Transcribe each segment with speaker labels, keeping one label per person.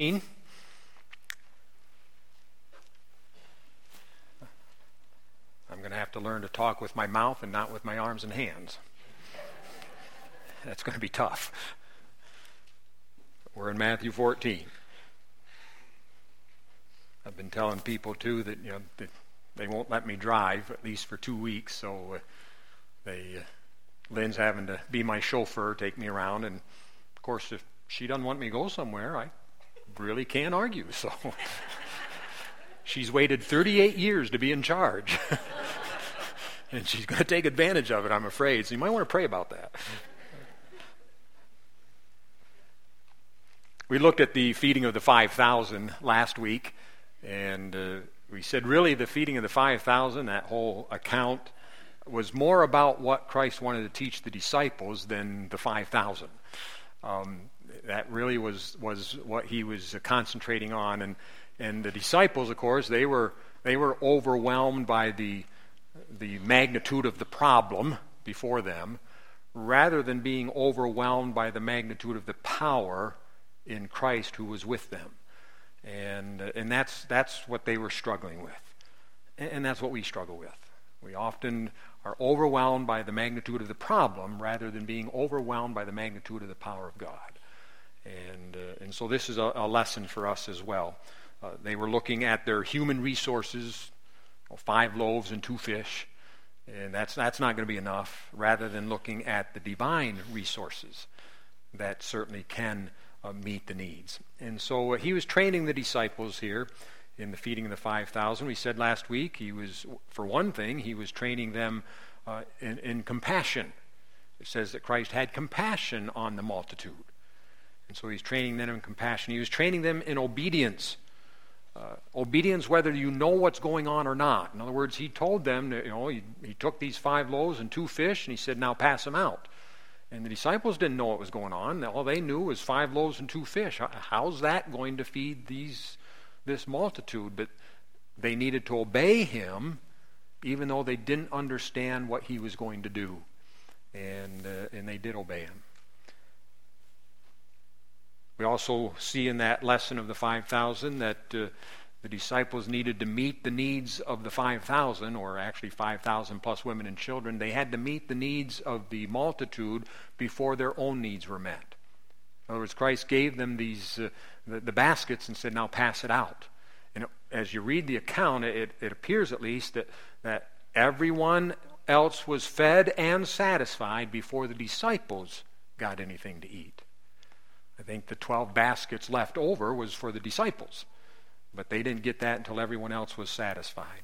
Speaker 1: I'm going to have to learn to talk with my mouth and not with my arms and hands. That's going to be tough. We're in Matthew 14. I've been telling people too that that they won't let me drive at least for 2 weeks, so Lynn's having to be my chauffeur, take me around, and of course if she doesn't want me to go somewhere, I really can't argue. So she's waited 38 years to be in charge. And she's going to take advantage of it, I'm afraid. So you might want to pray about that. We looked at the feeding of the 5,000 last week, and we said really the feeding of the 5,000, that whole account, was more about what Christ wanted to teach the disciples than the 5,000. That really was what he was concentrating on, and the disciples, of course, they were overwhelmed by the magnitude of the problem before them, rather than being overwhelmed by the magnitude of the power in Christ who was with them, and that's what they were struggling with, and that's what we struggle with. We often are overwhelmed by the magnitude of the problem rather than being overwhelmed by the magnitude of the power of God, and so this is a lesson for us as well. They were looking at their human resources, 5 loaves and 2 fish, and that's not going to be enough, rather than looking at the divine resources that certainly can meet the needs. And so he was training the disciples here in the feeding of the 5,000. We said last week he was training them in compassion. It says that Christ had compassion on the multitude. And so he's training them in compassion. He was training them in obedience. Obedience whether you know what's going on or not. In other words, he told them that, he took these 5 loaves and 2 fish and he said, now pass them out. And the disciples didn't know what was going on. All they knew was 5 loaves and 2 fish. How's that going to feed this multitude? But they needed to obey him, even though they didn't understand what he was going to do. And they did obey him. We also see in that lesson of the 5,000 that the disciples needed to meet the needs of the 5,000, or actually 5,000 plus women and children. They had to meet the needs of the multitude before their own needs were met. In other words, Christ gave them these the baskets and said, now pass it out. And as you read the account, it appears at least that everyone else was fed and satisfied before the disciples got anything to eat. I think the 12 baskets left over was for the disciples, but they didn't get that until everyone else was satisfied.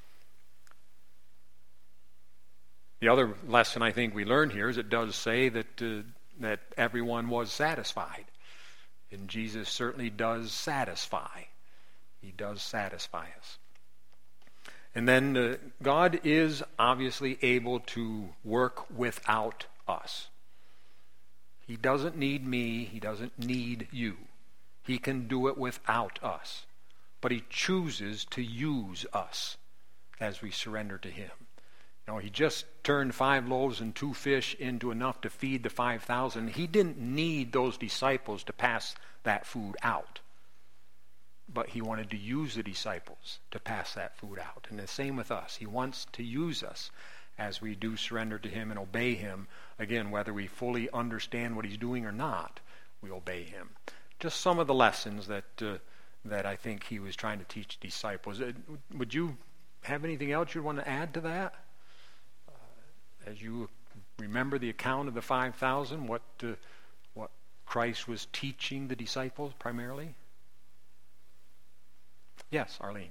Speaker 1: The other lesson I think we learn here is it does say that everyone was satisfied. And Jesus certainly does satisfy. He does satisfy us. And then God is obviously able to work without us. He doesn't need me. He doesn't need you. He can do it without us. But he chooses to use us as we surrender to him. He just turned 5 loaves and 2 fish into enough to feed the 5,000. He didn't need those disciples to pass that food out. But he wanted to use the disciples to pass that food out. And the same with us. He wants to use us as we do surrender to him and obey him. Again, whether we fully understand what he's doing or not, we obey him. Just some of the lessons that I think he was trying to teach disciples. Would you have anything else you'd want to add to that? As you remember the account of the 5,000, what Christ was teaching the disciples primarily? Yes, Arlene.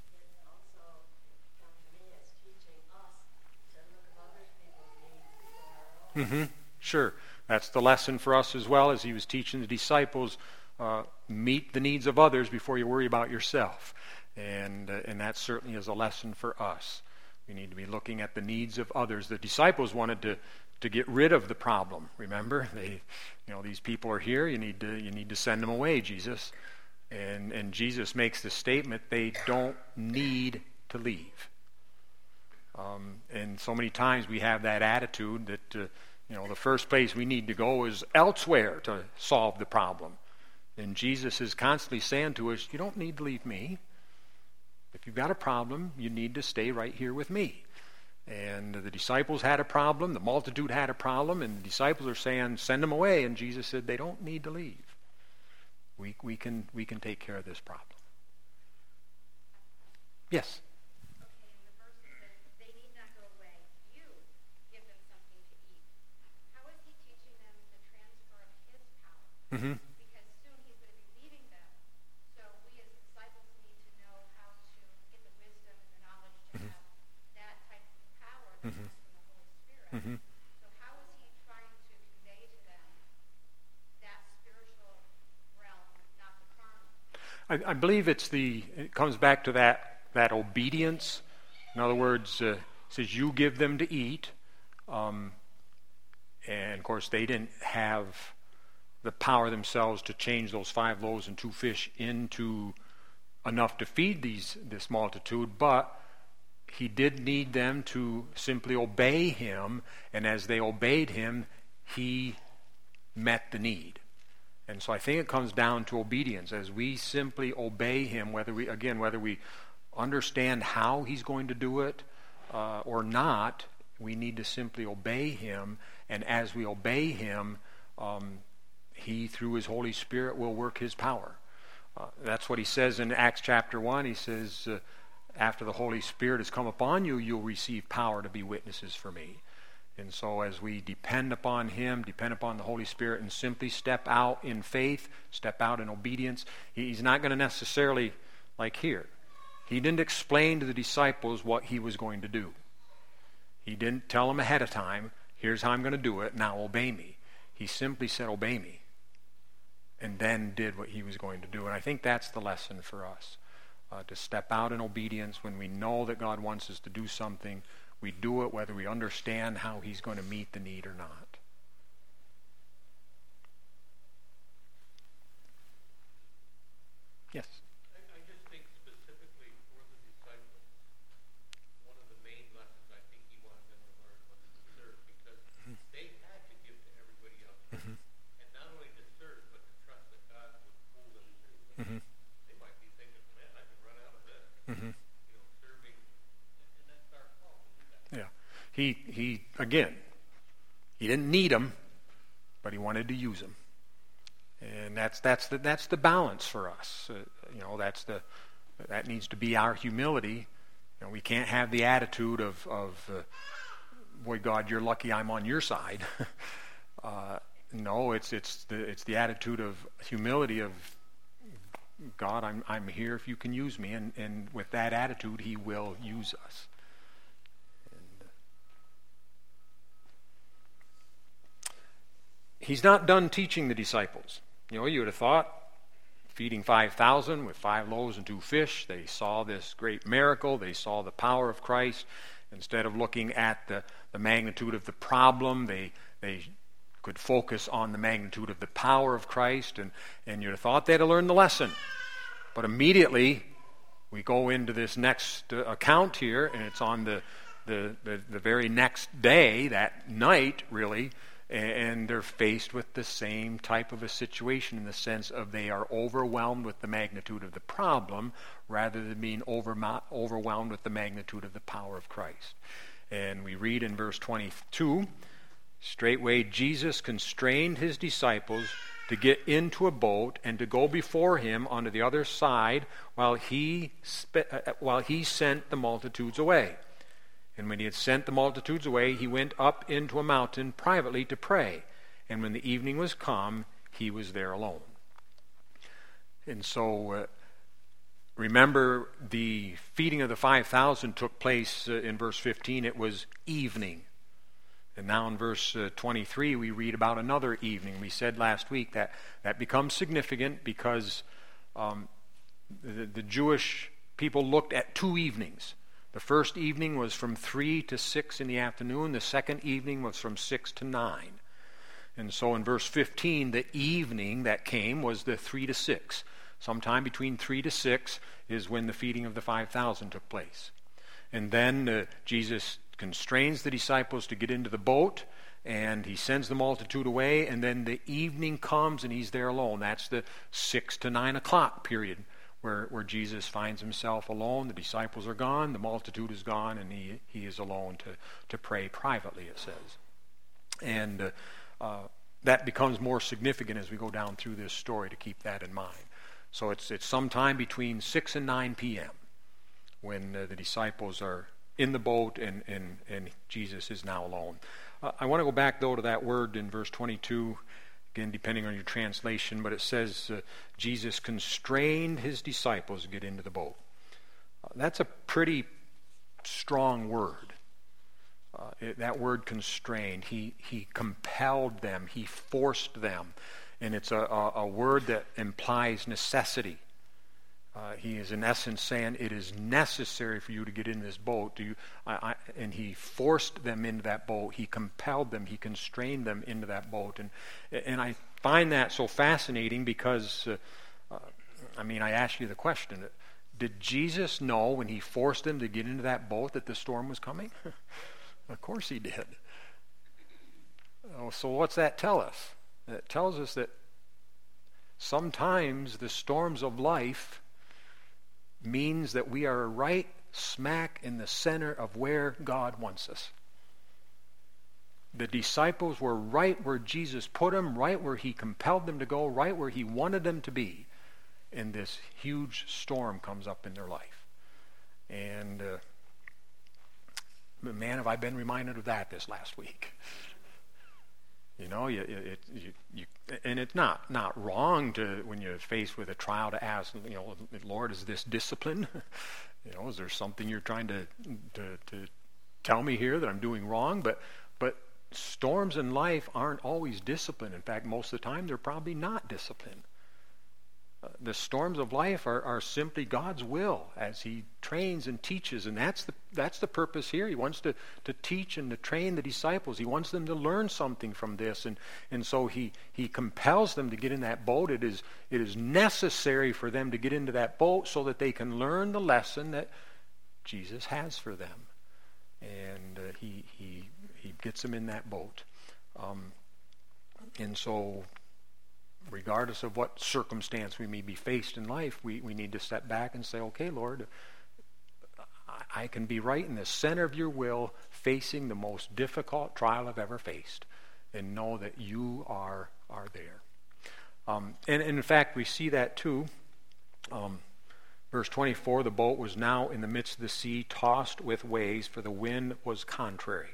Speaker 1: Sure. That's the lesson for us as well, as he was teaching the disciples, meet the needs of others before you worry about yourself. And that certainly is a lesson for us. We need to be looking at the needs of others. The disciples wanted to get rid of the problem. Remember, these people are here. You need to send them away, Jesus. And Jesus makes the statement, they don't need to leave. And so many times we have that attitude that the first place we need to go is elsewhere to solve the problem. And Jesus is constantly saying to us, you don't need to leave me. If you've got a problem, you need to stay right here with me. And the disciples had a problem, the multitude had a problem, and the disciples are saying, send them away. And Jesus said, they don't need to leave. We can take care of this problem. Yes?
Speaker 2: Okay, and the verse says, they need not go away. You give them something to eat. How is he teaching them the transfer of his power?
Speaker 1: Mm-hmm.
Speaker 2: Because soon he's going to be leaving them. So we as disciples need to know how to get the wisdom and the knowledge to have that type of power that comes from the Holy Spirit.
Speaker 1: Mm-hmm.
Speaker 2: So how is he trying to convey to them that spiritual realm, not the carnal?
Speaker 1: I believe it comes back to that obedience. In other words, it says you give them to eat. And of course, they didn't have the power themselves to change those 5 loaves and 2 fish into enough to feed this multitude, but he did need them to simply obey him, and as they obeyed him, he met the need. And so I think it comes down to obedience. As we simply obey him, whether we understand how he's going to do it or not, we need to simply obey him. And as we obey him, he, through his Holy Spirit, will work his power. That's what he says in Acts chapter 1. He says, after the Holy Spirit has come upon you, you'll receive power to be witnesses for me. And so as we depend upon him, depend upon the Holy Spirit, and simply step out in faith, step out in obedience, he's not going to necessarily, like here, he didn't explain to the disciples what he was going to do. He didn't tell them ahead of time, here's how I'm going to do it, now obey me. He simply said, obey me, and then did what he was going to do. And I think that's the lesson for us, to step out in obedience when we know that God wants us to do something. We do it whether we understand how he's going to meet the need or not. Yes?
Speaker 3: I just think specifically for the disciples, one of the main lessons I think he wanted them to learn was to serve, because they had to give to everybody else. And not only to serve, but to trust that God would pull them through. They might be thinking, man, I can run out of this. Serving, and that's our call to do that.
Speaker 1: Yeah. He again, he didn't need them, but he wanted to use them. And that's the balance for us. That needs to be our humility. We can't have the attitude of boy, God, you're lucky I'm on your side. No, it's the attitude of humility of God, I'm here if you can use me, and with that attitude, he will use us. He's not done teaching the disciples. You would have thought, feeding 5,000 with 5 loaves and 2 fish, they saw this great miracle, they saw the power of Christ. Instead of looking at the magnitude of the problem, they could focus on the magnitude of the power of Christ, and you'd have thought they'd have learned the lesson. But immediately, we go into this next account here, and it's on the very next day, that night, really, and they're faced with the same type of a situation in the sense of they are overwhelmed with the magnitude of the problem rather than being overwhelmed with the magnitude of the power of Christ. And we read in verse 22, straightway Jesus constrained his disciples to get into a boat and to go before him onto the other side while he sent the multitudes away. And when he had sent the multitudes away, he went up into a mountain privately to pray. And when the evening was come, he was there alone. And so, remember, the feeding of the 5,000 took place in verse 15. It was evening. And now in verse 23, we read about another evening. We said last week that becomes significant because the Jewish people looked at 2 evenings. The first evening was from 3 to 6 in the afternoon. The second evening was from 6 to 9. And so in verse 15, the evening that came was the 3 to 6. Sometime between 3 to 6 is when the feeding of the 5,000 took place. And then Jesus constrains the disciples to get into the boat, and he sends the multitude away, and then the evening comes and he's there alone. That's the 6 to 9 o'clock period where Jesus finds himself alone. The disciples are gone, the multitude is gone, and he is alone to pray privately, it says. And that becomes more significant as we go down through this story, to keep that in mind. So it's sometime between 6 and 9 p.m. when the disciples are in the boat and Jesus is now alone. I want to go back, though, to that word in verse 22, again, depending on your translation, but it says Jesus constrained his disciples to get into the boat. That's a pretty strong word. That word constrained, he compelled them, he forced them, and it's a word that implies necessity. He is in essence saying it is necessary for you to get in this boat. And he forced them into that boat. He compelled them. He constrained them into that boat. And I find that so fascinating because, I ask you the question, did Jesus know when he forced them to get into that boat that the storm was coming? Of course he did. So what's that tell us? It tells us that sometimes the storms of life means that we are right smack in the center of where God wants us. The disciples were right where Jesus put them, right where he compelled them to go, right where he wanted them to be. And this huge storm comes up in their life. And man, have I been reminded of that this last week. And it's not wrong to, when you're faced with a trial, to ask, Lord, is this discipline? Is there something you're trying to tell me here that I'm doing wrong? But storms in life aren't always discipline. In fact, most of the time, they're probably not discipline. The storms of life are simply God's will as he trains and teaches, and that's the purpose here. He wants to teach and to train the disciples. He wants them to learn something from this, and so he compels them to get in that boat. It is necessary for them to get into that boat so that they can learn the lesson that Jesus has for them, and he gets them in that boat, and so, regardless of what circumstance we may be faced in life, we need to step back and say, okay, Lord, I can be right in the center of your will, facing the most difficult trial I've ever faced, and know that you are there. And in fact, we see that too. Verse 24, the boat was now in the midst of the sea, tossed with waves, for the wind was contrary.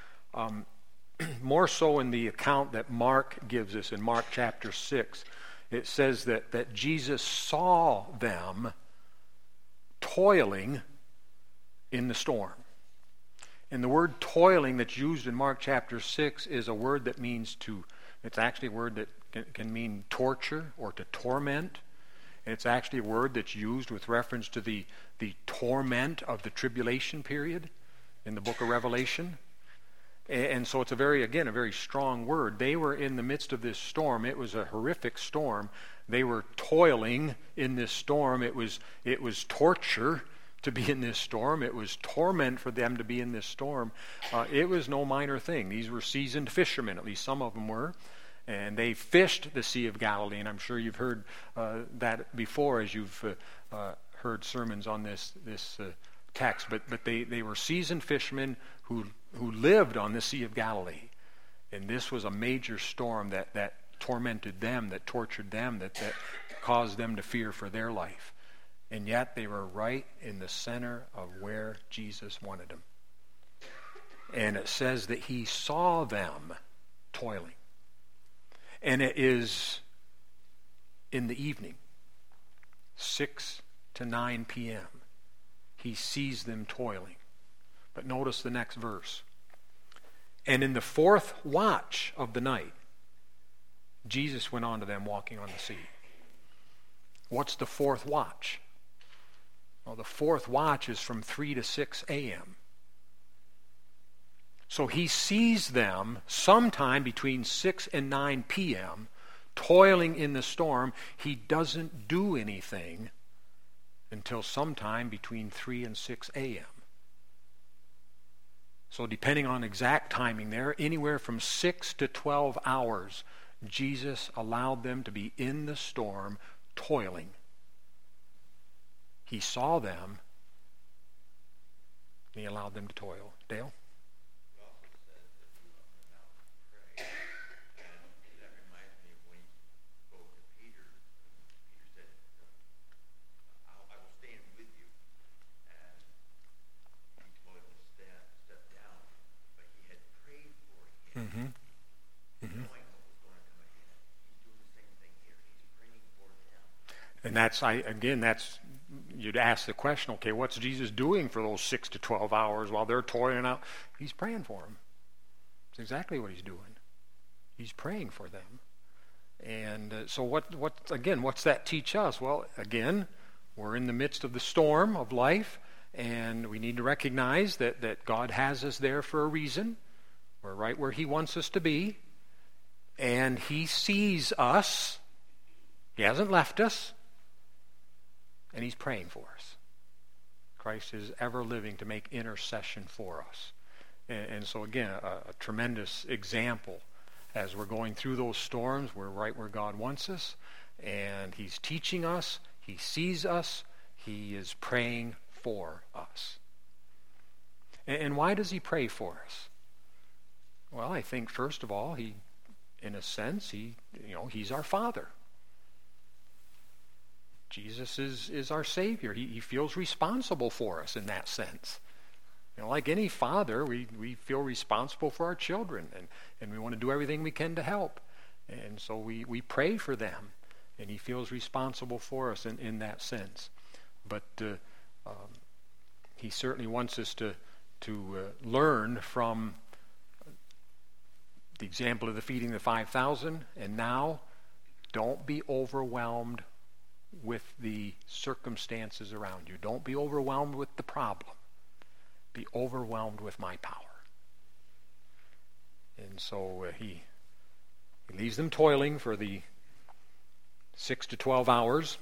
Speaker 1: More so in the account that Mark gives us in Mark chapter 6, it says that Jesus saw them toiling in the storm. And the word toiling that's used in Mark chapter 6 is a word that means it's actually a word that can mean torture or to torment. And it's actually a word that's used with reference to the torment of the tribulation period in the book of Revelation. And so it's a very strong word. They were in the midst of this storm. It was a horrific storm. They were toiling in this storm. It was torture to be in this storm. It was torment for them to be in this storm. It was no minor thing. These were seasoned fishermen, at least some of them were. And they fished the Sea of Galilee. And I'm sure you've heard that before as you've heard sermons on this text. But they were seasoned fishermen who lived on the Sea of Galilee. And this was a major storm that tormented them, that tortured them, that caused them to fear for their life. And yet they were right in the center of where Jesus wanted them. And it says that he saw them toiling. And it is in the evening, 6 to 9 p.m. He sees them toiling. But notice the next verse. And in the fourth watch of the night, Jesus went on to them walking on the sea. What's the fourth watch? Well, the fourth watch is from 3 to 6 a.m. So he sees them sometime between 6 and 9 p.m. toiling in the storm. He doesn't do anything until sometime between 3 and 6 a.m. So depending on exact timing there, anywhere from 6 to 12 hours, Jesus allowed them to be in the storm, toiling. He saw them, and he allowed them to toil. Dale?
Speaker 4: It also says that he went out and prayed. And that reminds me of when he spoke to Peter. Peter said, I will stand with you. And he told him to step down. But he had prayed for him. Knowing what was going to come ahead. He's doing the same thing here. He's praying for them.
Speaker 1: And that's you'd ask the question, okay, what's Jesus doing for those 6 to 12 hours while they're toiling out? He's praying for them. It's exactly what he's doing. He's praying for them. And so what's that teach us? Well, again, we're in the midst of the storm of life, and we need to recognize that God has us there for a reason. We're right where he wants us to be, and he sees us. He hasn't left us. And he's praying for us. Christ is ever living to make intercession for us. And so again, a tremendous example. As we're going through those storms, we're right where God wants us. And he's teaching us. He sees us. He is praying for us. And why does he pray for us? Well, I think first of all, in a sense, he's our Father. Jesus is our Savior. He feels responsible for us in that sense. Like any father, we feel responsible for our children, and we want to do everything we can to help. And so we pray for them, and he feels responsible for us in that sense. But he certainly wants us to learn from the example of the feeding the 5,000, and now don't be overwhelmed with the circumstances around you. Don't be overwhelmed with the problem. Be overwhelmed with my power. And so he leaves them toiling for the 6 to 12 hours.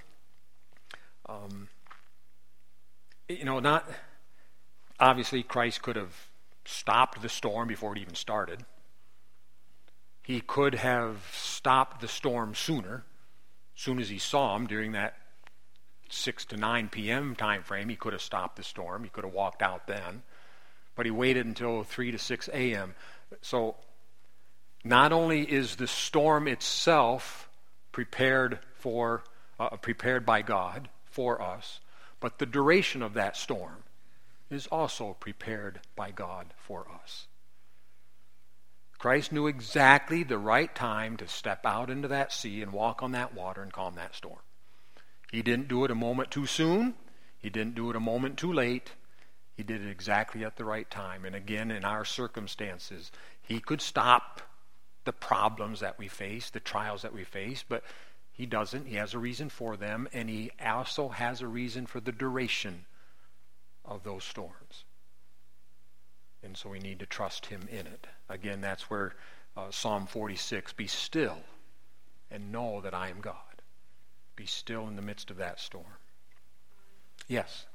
Speaker 1: Not obviously Christ could have stopped the storm before it even started. He could have stopped the storm sooner. As soon as he saw him during that 6 to 9 p.m. time frame, he could have stopped the storm. He could have walked out then. But he waited until 3 to 6 a.m. So not only is the storm itself prepared by God for us, but the duration of that storm is also prepared by God for us. Christ knew exactly the right time to step out into that sea and walk on that water and calm that storm. He didn't do it a moment too soon. He didn't do it a moment too late. He did it exactly at the right time. And again, in our circumstances, he could stop the problems that we face, the trials that we face, but he doesn't. He has a reason for them, and he also has a reason for the duration of those storms. And so we need to trust him in it. Again, that's where Psalm 46, be still and know that I am God. Be still in the midst of that storm. Yes?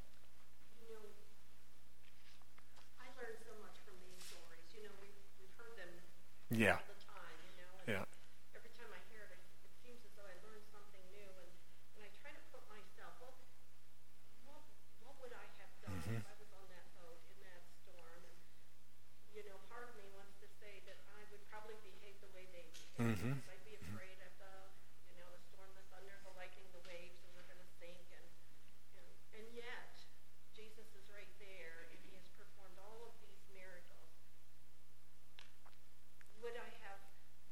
Speaker 5: I learned so much from these stories. We've heard them
Speaker 1: Yeah.
Speaker 5: all the time, and
Speaker 1: Yeah.
Speaker 5: every time I hear it, it seems as though I learned something new, and I try to put myself, what would I have done if I was on that boat in that storm? And part of me wants to say that I would probably behave the way they behaved. Because I'd be afraid of the storm, the thunder, the lightning, the waves, and we're going to sink. And yet, Jesus is right there, and he has performed all of these miracles. Would I have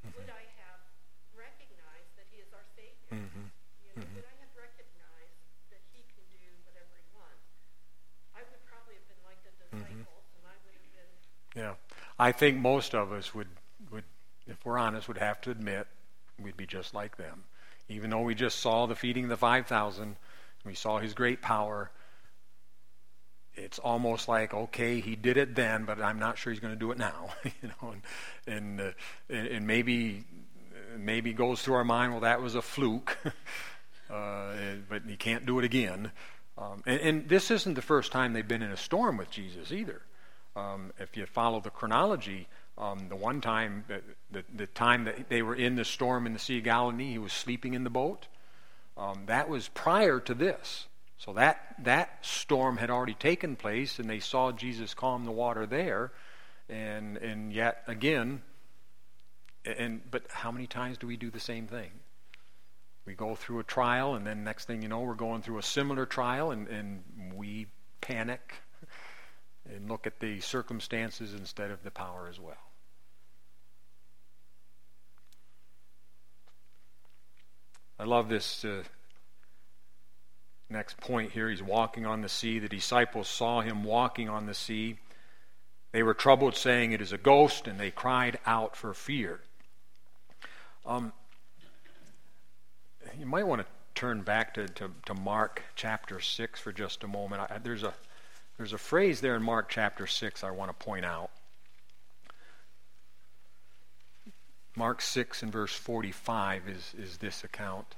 Speaker 5: recognized that he is our Savior? Would I have recognized that he can do whatever he wants? I would probably have been like the disciples, and I would have been.
Speaker 1: Yeah. I think most of us would, if we're honest, would have to admit we'd be just like them. Even though we just saw the feeding of the 5,000, we saw his great power, it's almost like, okay, he did it then, but I'm not sure he's going to do it now. And maybe goes through our mind, well, that was a fluke, but he can't do it again. And this isn't the first time they've been in a storm with Jesus either. if you follow the chronology, the one time, the time that they were in the storm in the Sea of Galilee, he was sleeping in the boat. That was prior to this. So that storm had already taken place, and they saw Jesus calm the water there. And yet again, but how many times do we do the same thing? We go through a trial, and then next thing you know, we're going through a similar trial, and we panic and look at the circumstances instead of the power as well. I love this next point here. He's walking on the sea. The disciples saw him walking on the sea. They were troubled, saying, "It is a ghost," and they cried out for fear. You might want to turn back to Mark chapter 6 for just a moment. There's a phrase there in Mark chapter 6 I want to point out. Mark 6 and verse 45 is this account.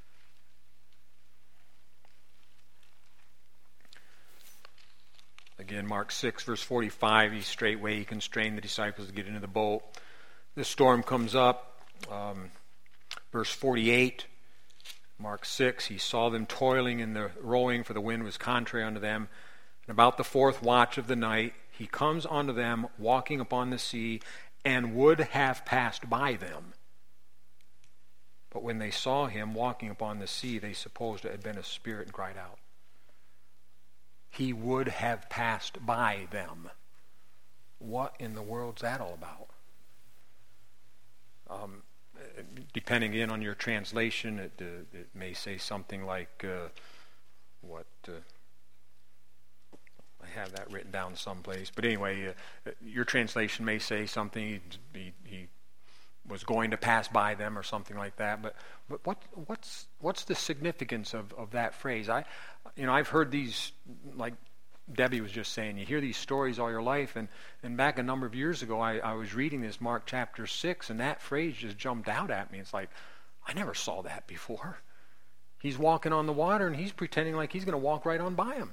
Speaker 1: Again, Mark 6 verse 45, he constrained the disciples to get into the boat. The storm comes up. Verse 48, Mark 6, he saw them toiling in the rowing, for the wind was contrary unto them. And about the fourth watch of the night, he comes unto them, walking upon the sea, and would have passed by them. But when they saw him walking upon the sea, they supposed it had been a spirit and cried out. He would have passed by them. What in the world's that all about? Depending again on your translation, it may say something like I have that written down someplace. But anyway, your translation may say something, he was going to pass by them or something like that. But what's the significance of that phrase? I've heard these, like Debbie was just saying, you hear these stories all your life, and back a number of years ago I was reading this Mark chapter 6, and that phrase just jumped out at me. It's like, I never saw that before. He's walking on the water and he's pretending like he's going to walk right on by him.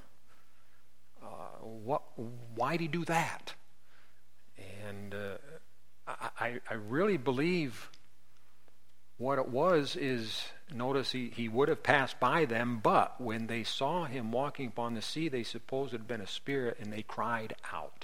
Speaker 1: Why'd he do that? And I really believe what it was is, notice he would have passed by them, but when they saw him walking upon the sea, they supposed it had been a spirit, and they cried out.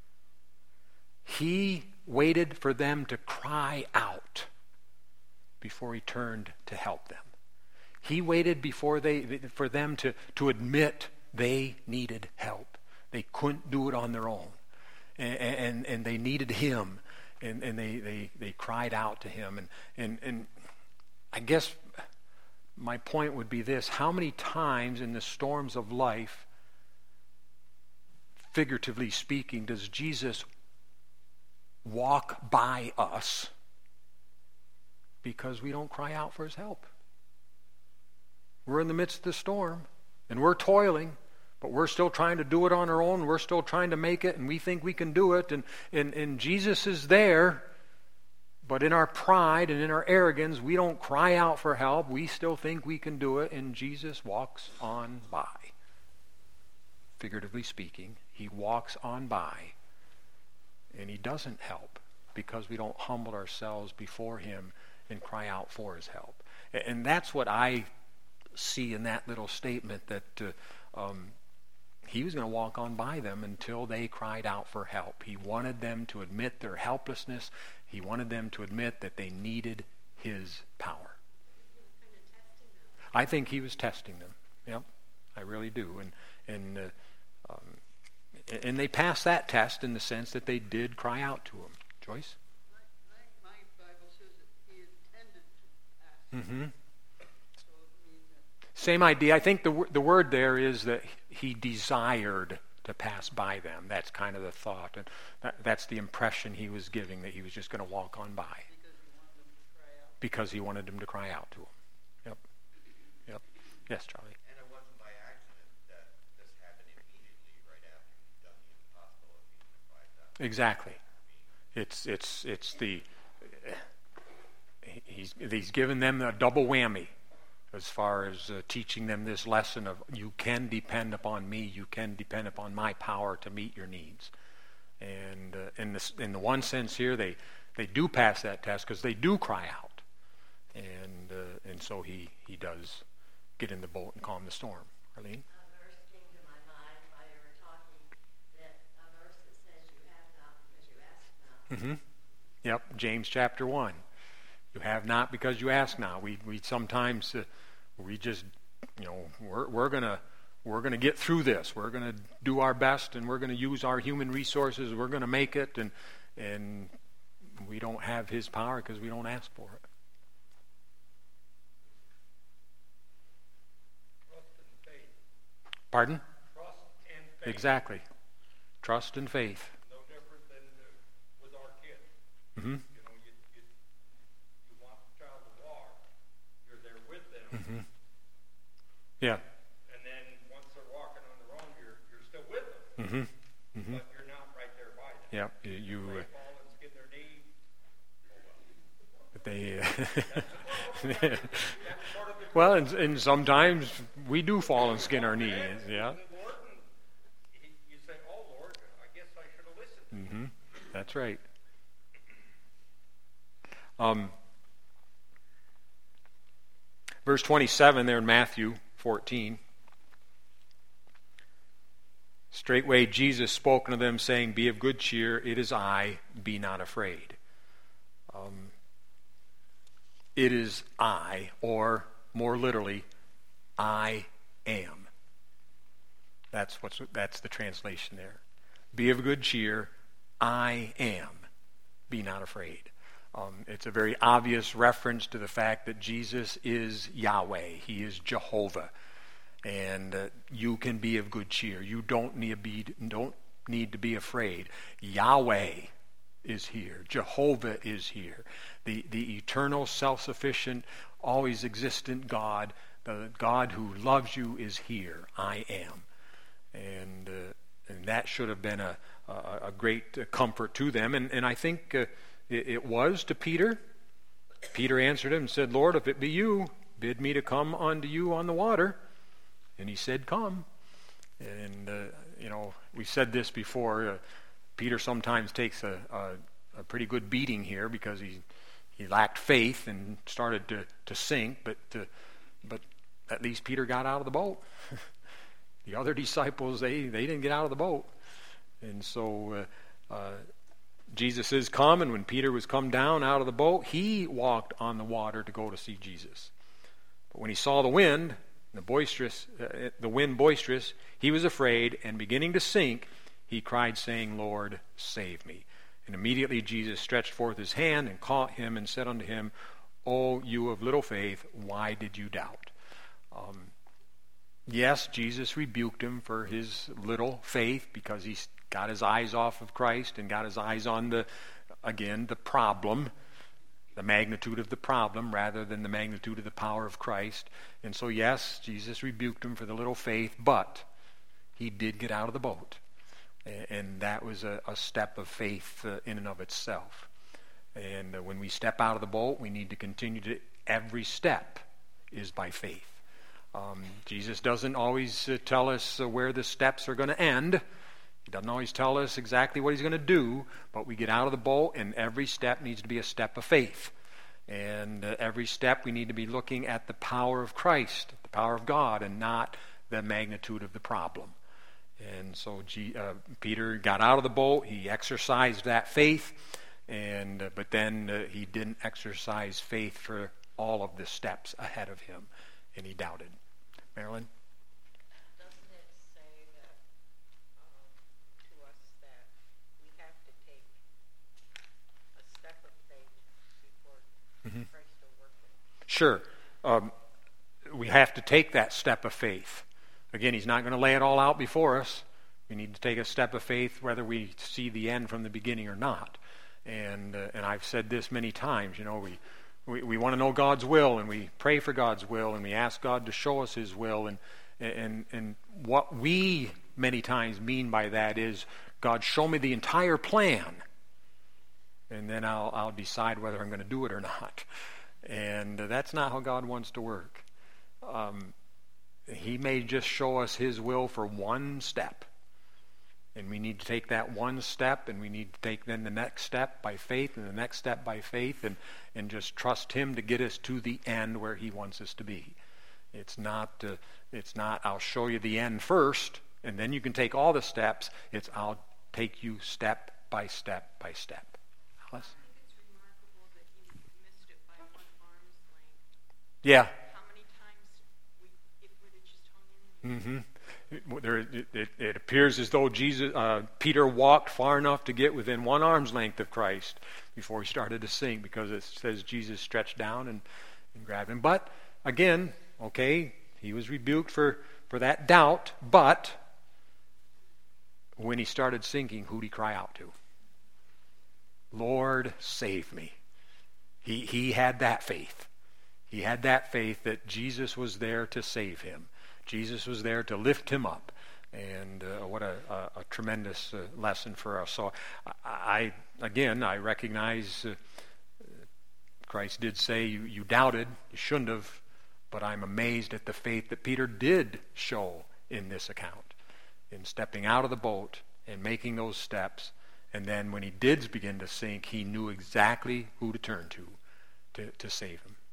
Speaker 1: He waited for them to cry out before he turned to help them. He waited for them to admit they needed help. They couldn't do it on their own. And they needed him. And they cried out to him. And I guess my point would be this: how many times in the storms of life, figuratively speaking, does Jesus walk by us because we don't cry out for his help? We're in the midst of the storm and we're toiling, but we're still trying to do it on our own. We're still trying to make it, and we think we can do it, and Jesus is there. But in our pride and in our arrogance, we don't cry out for help. We still think we can do it, and Jesus walks on by. Figuratively speaking, he walks on by, and he doesn't help because we don't humble ourselves before him and cry out for his help. And that's what I see in that little statement, that he was going to walk on by them until they cried out for help. He wanted them to admit their helplessness. He wanted them to admit that they needed his power. I think he was testing them. Yep, I really do. And they passed that test in the sense that they did cry out to him. Joyce?
Speaker 5: My Bible says that he intended to pass.
Speaker 1: Mm-hmm.
Speaker 5: So it means that
Speaker 1: Same idea. I think the word there is that he desired to pass by them. That's kind of the thought. And that's the impression he was giving, that he was just going to walk on by. Because he wanted them to cry out to him. Yep. Yep. Yes, Charlie.
Speaker 4: And it wasn't by accident that this happened immediately right after he'd done the impossible of feeding the 5,000.
Speaker 1: Exactly. He's given them a double whammy as far as teaching them this lesson of, you can depend upon me, you can depend upon my power to meet your needs. And in the one sense here, they do pass that test because they do cry out. And so he does get in the boat and calm the storm. Arlene?
Speaker 6: A verse came to my mind while you were talking, that a verse that says you have not because you ask not.
Speaker 1: Mm-hmm. Yep, James chapter 1. You have not because you ask not. We sometimes we just, we're gonna get through this. We're gonna do our best, and we're gonna use our human resources. We're gonna make it, and we don't have His power because we don't ask for it.
Speaker 3: Trust and faith.
Speaker 1: Pardon?
Speaker 3: Trust and faith.
Speaker 1: Exactly. Trust and faith.
Speaker 3: No different than with our kids.
Speaker 1: Mm-hmm.
Speaker 3: You want the child to walk, you're there with them.
Speaker 1: Mm-hmm. Yeah.
Speaker 3: And then once they're walking on their own, you're still with them.
Speaker 1: Mm-hmm. Mm-hmm.
Speaker 3: But you're not right there by them.
Speaker 1: Yeah.
Speaker 3: They fall and skin their knee.
Speaker 1: But they.
Speaker 3: That's part of the
Speaker 1: Well, and sometimes we do fall and skin our knees. Yeah.
Speaker 3: the Lord, and you say, "Oh Lord, I guess I should have listened."
Speaker 1: Mm-hmm. That's right. Verse 27 there in Matthew 14. Straightway Jesus spoke unto them, saying, Be of good cheer, it is I, be not afraid. It is I, or more literally, I am. That's the translation there. Be of good cheer, I am, be not afraid. It's a very obvious reference to the fact that Jesus is Yahweh. He is Jehovah. And you can be of good cheer. You don't need to be afraid. Yahweh is here. Jehovah is here. The eternal, self-sufficient, always existent God, the God who loves you is here. I am. And that should have been a great comfort to them. And I think it was to Peter. Peter answered him and said, Lord, if it be you, bid me to come unto you on the water. And he said, come. And, we said this before. Peter sometimes takes a pretty good beating here because he lacked faith and started to sink. But at least Peter got out of the boat. The other disciples, they didn't get out of the boat. And so Jesus is come, and when Peter was come down out of the boat, he walked on the water to go to see Jesus. But when he saw the wind boisterous, he was afraid, and beginning to sink, he cried, saying, Lord, save me. And immediately Jesus stretched forth his hand and caught him and said unto him, O you of little faith, why did you doubt? Yes, Jesus rebuked him for his little faith because he got his eyes off of Christ and got his eyes on the problem, the magnitude of the problem rather than the magnitude of the power of Christ. And so, yes, Jesus rebuked him for the little faith, but he did get out of the boat. And that was a step of faith in and of itself. And when we step out of the boat, we need to continue to, every step is by faith. Jesus doesn't always tell us where the steps are going to end. He doesn't always tell us exactly what he's going to do, but we get out of the boat, and every step needs to be a step of faith. And every step we need to be looking at the power of Christ, the power of God, and not the magnitude of the problem. And so Peter got out of the boat. He exercised that faith, but then he didn't exercise faith for all of the steps ahead of him, and he doubted. Marilyn?
Speaker 6: Doesn't it say that to us that we have to take a step of faith before Christ will work it?
Speaker 1: Sure. We have to take that step of faith. Again, he's not going to lay it all out before us. We need to take a step of faith whether we see the end from the beginning or not. And I've said this many times, we want to know God's will, and we pray for God's will, and we ask God to show us his will. And what we many times mean by that is, God, show me the entire plan, and then I'll decide whether I'm going to do it or not. And that's not how God wants to work. He may just show us his will for one step, And we need to take that one step, and we need to take then the next step by faith, and the next step by faith, and just trust Him to get us to the end where He wants us to be. It's not I'll show you the end first, and then you can take all the steps. It's I'll take you step by step by step. Alice?
Speaker 5: I think it's remarkable that you missed it by 1 arm's length.
Speaker 1: Yeah.
Speaker 5: How many times it would have just hung in there?
Speaker 1: Mm-hmm. It appears as though Peter walked far enough to get within 1 arm's length of Christ before he started to sink, because it says Jesus stretched down and grabbed him. But again, okay, he was rebuked for that doubt, but when he started sinking, who did he cry out to? Lord, save me. He had that faith. He had that faith that Jesus was there to save him. Jesus was there to lift him up. And what a tremendous lesson for us. So I recognize Christ did say you doubted, you shouldn't have, but I'm amazed at the faith that Peter did show in this account, in stepping out of the boat and making those steps. And then when he did begin to sink, he knew exactly who to turn to save him.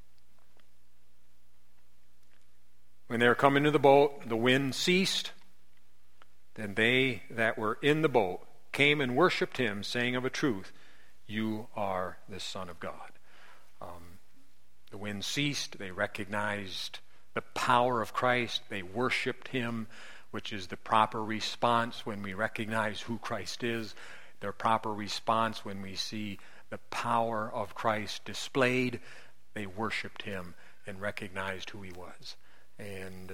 Speaker 1: When they were coming to the boat, the wind ceased. Then they that were in the boat came and worshipped him, saying of a truth, you are the Son of God. The wind ceased. They recognized the power of Christ. They worshipped him, which is the proper response when we recognize who Christ is. Their proper response when we see the power of Christ displayed. They worshipped him and recognized who he was. And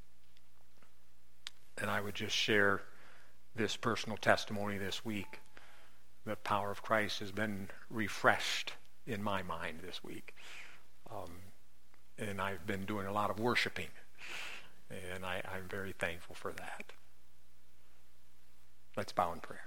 Speaker 1: I would just share this personal testimony this week. The power of Christ has been refreshed in my mind this week. And I've been doing a lot of worshiping. And I'm very thankful for that. Let's bow in prayer.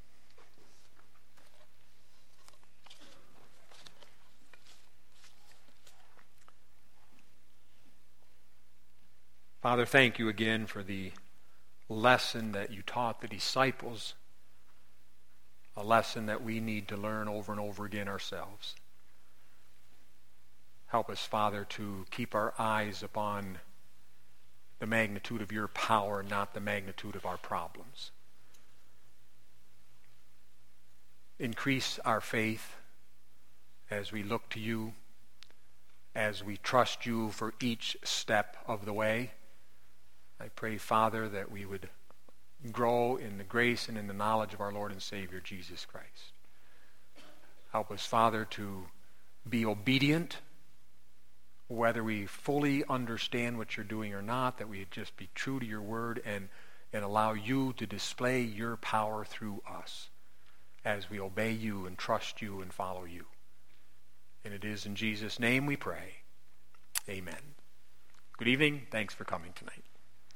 Speaker 1: Father, thank you again for the lesson that you taught the disciples, a lesson that we need to learn over and over again ourselves. Help us, Father, to keep our eyes upon the magnitude of your power, not the magnitude of our problems. Increase our faith as we look to you, as we trust you for each step of the way. I pray, Father, that we would grow in the grace and in the knowledge of our Lord and Savior, Jesus Christ. Help us, Father, to be obedient, whether we fully understand what you're doing or not, that we just be true to your word and allow you to display your power through us as we obey you and trust you and follow you. And it is in Jesus' name we pray. Amen. Good evening. Thanks for coming tonight.